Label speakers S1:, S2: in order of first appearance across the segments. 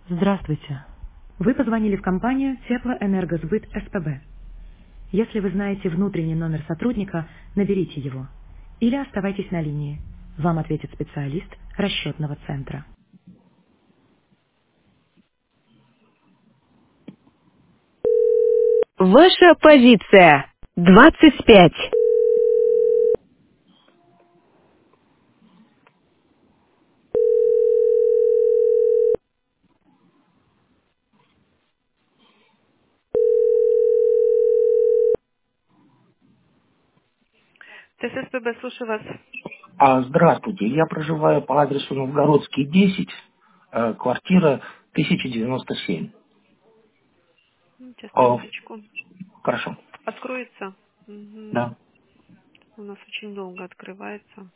S1: Здравствуйте. Вы позвонили в компанию Теплоэнергосбыт СПБ. Если вы знаете внутренний номер сотрудника, наберите его. Или оставайтесь на линии. Вам ответит специалист расчетного центра.
S2: Ваша позиция. 25.
S3: ТССПБ, слушаю вас.
S4: Здравствуйте, я проживаю по адресу Новгородский, 10, квартира 1097.
S3: Сейчас,
S4: А,
S3: минуточку.
S4: Хорошо,
S3: Откроется. Мгм.
S4: да.
S3: У нас очень долго открывается.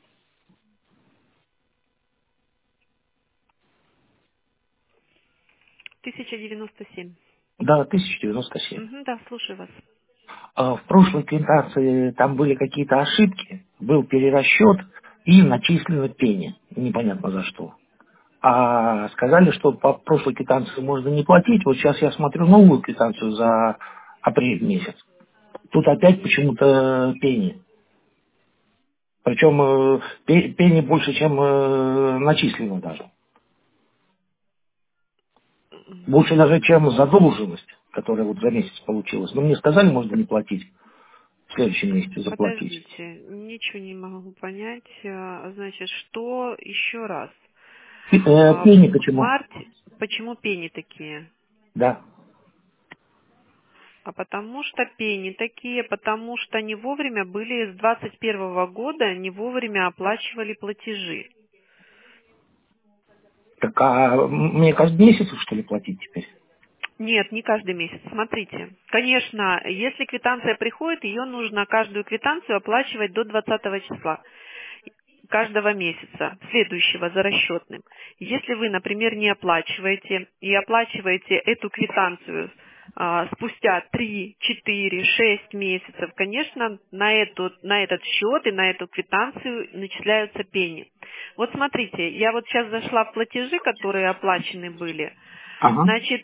S3: 1097.
S4: Да, 1097.
S3: Мгм, да, слушаю вас.
S4: В прошлой квитанции там были какие-то ошибки, был перерасчет и начислено пени, непонятно за что. А сказали, что по прошлой квитанции можно не платить, вот сейчас я смотрю новую квитанцию за апрель месяц. Тут опять почему-то пени. Причем пени больше, чем начислено даже. Больше даже, чем задолженность, которая вот за месяц получилась. Но мне сказали, можно не платить, в следующем месяце заплатить.
S3: Подождите, ничего не могу понять. Значит, что еще раз?
S4: Пени
S3: В
S4: почему?
S3: марте, почему пени такие?
S4: Да.
S3: А потому что пени такие, потому что не вовремя были с 21 года, не вовремя оплачивали платежи.
S4: Так, мне каждый месяц, что ли, платить теперь?
S3: Нет, не каждый месяц. Смотрите, конечно, если квитанция приходит, ее нужно каждую квитанцию оплачивать до 20 числа каждого месяца, следующего за расчетным. Если вы, например, не оплачиваете и оплачиваете эту квитанцию спустя 3, 4, 6 месяцев, конечно, на этот счет и на эту квитанцию начисляются пени. Вот смотрите, я вот сейчас зашла в платежи, которые оплачены были.
S4: Ага.
S3: Значит,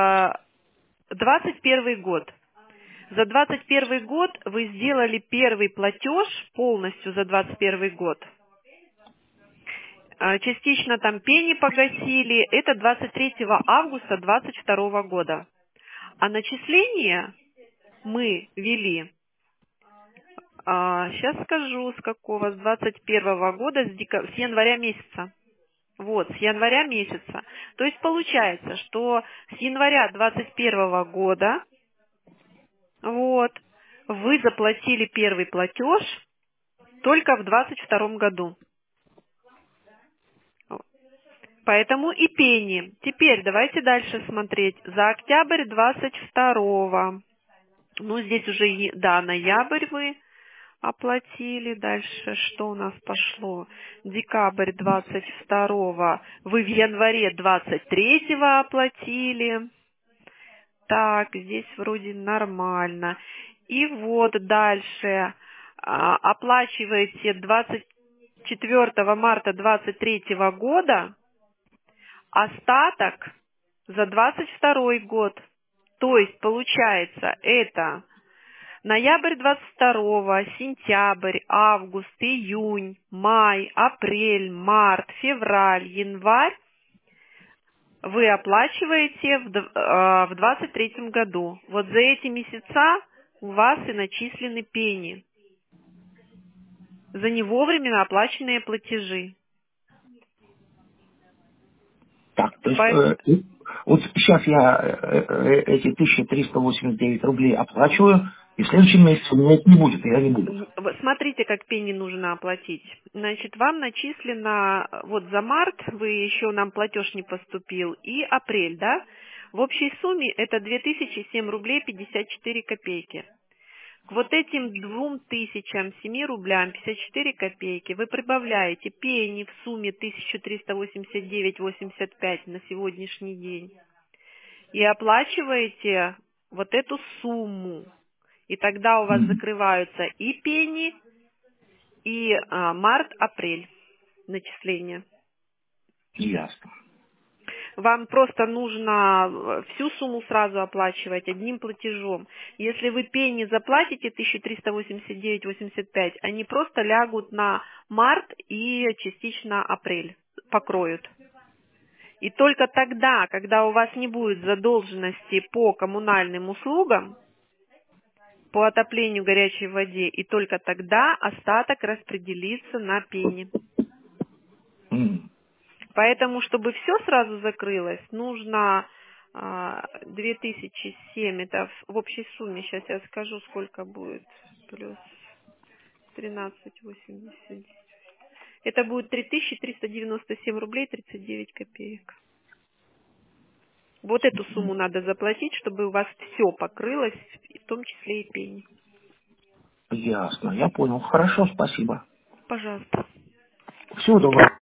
S3: 21 год. За 21 год вы сделали первый платеж полностью за 21 год. Частично там пени погасили. Это 23 августа 22 года. А начисление мы вели, сейчас скажу, с какого, с 21 года, с января месяца. Вот, с января месяца. То есть получается, что с января 21 года вот. Вы заплатили первый платеж только в 22 году. Поэтому и пени. Теперь давайте дальше смотреть. За октябрь 22. Ну, здесь уже, да, ноябрь вы оплатили. Дальше что у нас пошло? Декабрь 22. Вы в январе 23 оплатили. Так, здесь вроде нормально. И вот дальше оплачиваете 24 марта 23 года остаток за 22 год. То есть получается это ноябрь 22, сентябрь, август, июнь, май, апрель, март, февраль, январь вы оплачиваете в 23 году. Вот за эти месяца у вас и начислены пени за невовремя оплаченные платежи.
S4: Так, то есть
S3: По-
S4: вот сейчас я эти 1389 рублей оплачиваю, и в следующем месяце у меня их не будет, я не буду.
S3: Вот смотрите, как пени нужно оплатить. Значит, вам начислено, вот за март вы еще нам платеж не поступил, и апрель, да? В общей сумме это 2007 рублей 54 копейки. К вот этим 2007 рублям 54 копейки вы прибавляете пени в сумме 1389,85 на сегодняшний день и оплачиваете вот эту сумму. И тогда у вас
S4: Мгм.
S3: закрываются и пени, и март-апрель начисления.
S4: Ясно.
S3: Вам просто нужно всю сумму сразу оплачивать одним платежом. Если вы пени заплатите 1389,85, они просто лягут на март и частично апрель, покроют. И только тогда, когда у вас не будет задолженности по коммунальным услугам, по отоплению горячей воде, и только тогда остаток распределится на пени. Поэтому, чтобы все сразу закрылось, нужно 2007, это в общей сумме, сейчас я скажу, сколько будет, плюс 13,80. Это будет 3397 рублей 39 копеек. Вот эту сумму надо заплатить, чтобы у вас все покрылось, в том числе и пени.
S4: Ясно, я понял. Хорошо, спасибо.
S3: Пожалуйста.
S4: Всего доброго.